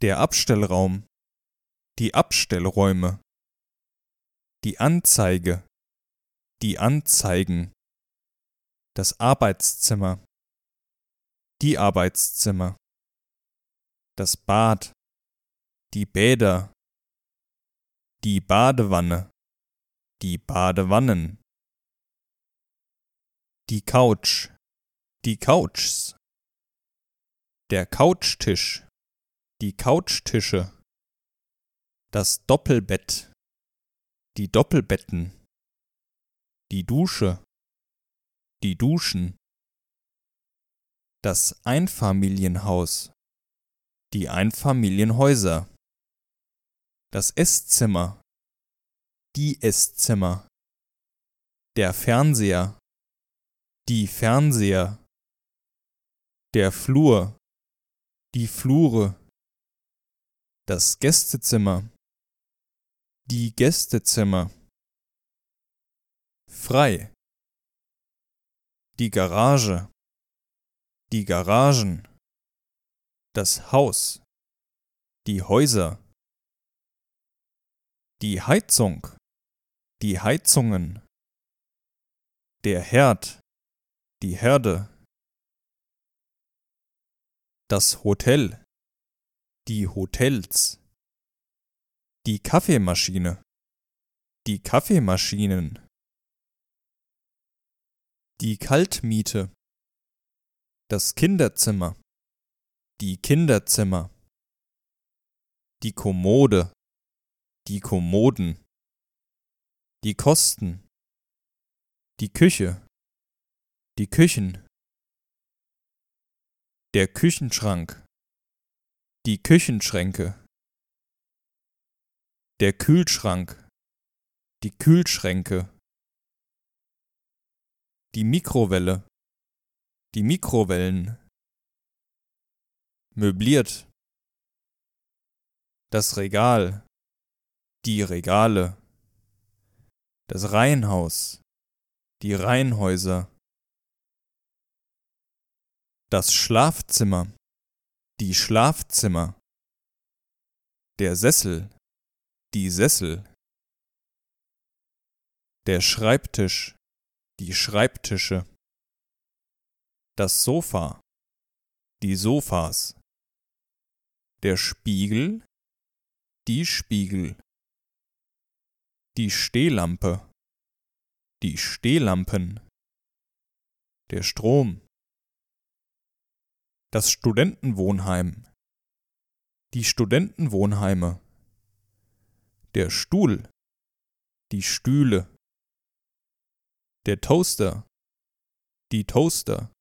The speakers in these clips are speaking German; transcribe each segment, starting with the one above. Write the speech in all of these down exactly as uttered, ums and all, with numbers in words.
Der Abstellraum, die Abstellräume, die Anzeige, die Anzeigen, das Arbeitszimmer, die Arbeitszimmer, das Bad, die Bäder, die Badewanne, die Badewannen, die Couch, die Couchs, der Couchtisch, die Couchtische, das Doppelbett, die Doppelbetten, die Dusche, die Duschen, das Einfamilienhaus, die Einfamilienhäuser, das Esszimmer, die Esszimmer, der Fernseher, die Fernseher, der Flur, die Flure, das Gästezimmer, die Gästezimmer, frei, die Garage, die Garagen, das Haus, die Häuser, die Heizung, die Heizungen, der Herd, die Herde, das Hotel, die Hotels, die Kaffeemaschine, die Kaffeemaschinen, die Kaltmiete, das Kinderzimmer, die Kinderzimmer, die Kommode, die Kommoden, die Kosten, die Küche, die Küchen, der Küchenschrank, die Küchenschränke, der Kühlschrank, die Kühlschränke, die Mikrowelle, die Mikrowellen, möbliert, das Regal, die Regale, das Reihenhaus, die Reihenhäuser, das Schlafzimmer, die Schlafzimmer, der Sessel, die Sessel, der Schreibtisch, die Schreibtische, das Sofa, die Sofas, der Spiegel, die Spiegel, die Stehlampe, die Stehlampen, der Strom, das Studentenwohnheim, die Studentenwohnheime, der Stuhl, die Stühle, der Toaster, die Toaster,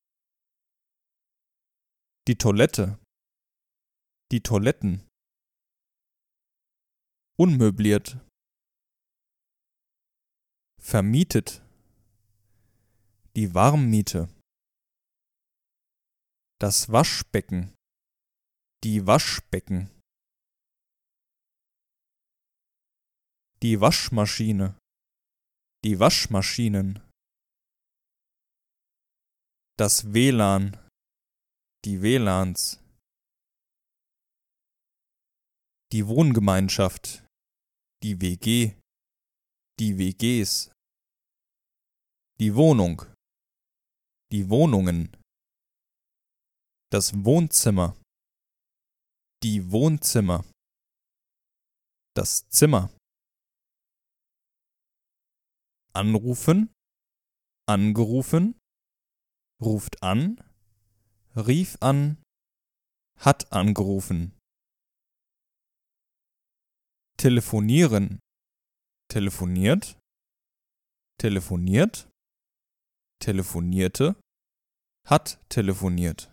die Toilette, die Toiletten, unmöbliert, vermietet, die Warmmiete, das Waschbecken, die Waschbecken, die Waschmaschine, die Waschmaschinen, das W L A N, die W L A Ns, die Wohngemeinschaft, die W G, die W Gs, die Wohnung, die Wohnungen, das Wohnzimmer, die Wohnzimmer, das Zimmer, anrufen, angerufen, ruft an, rief an, hat angerufen, telefonieren, telefoniert, telefoniert, telefonierte, hat telefoniert,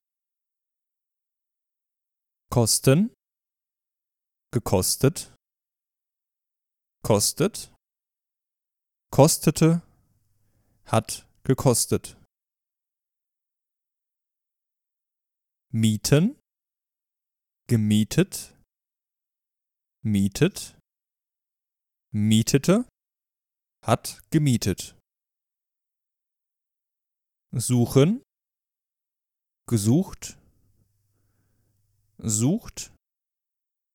kosten, gekostet, kostet, kostete, hat gekostet, mieten, gemietet, mietet, mietete, hat gemietet, suchen, gesucht, sucht,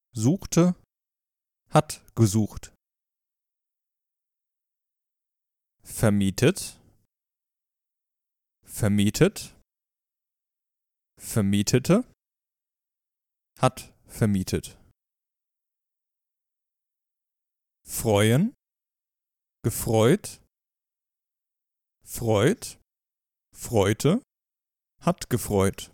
suchte, hat gesucht. Vermietet, vermietet, vermietete, hat vermietet. Freuen, gefreut, freut, freute, hat gefreut.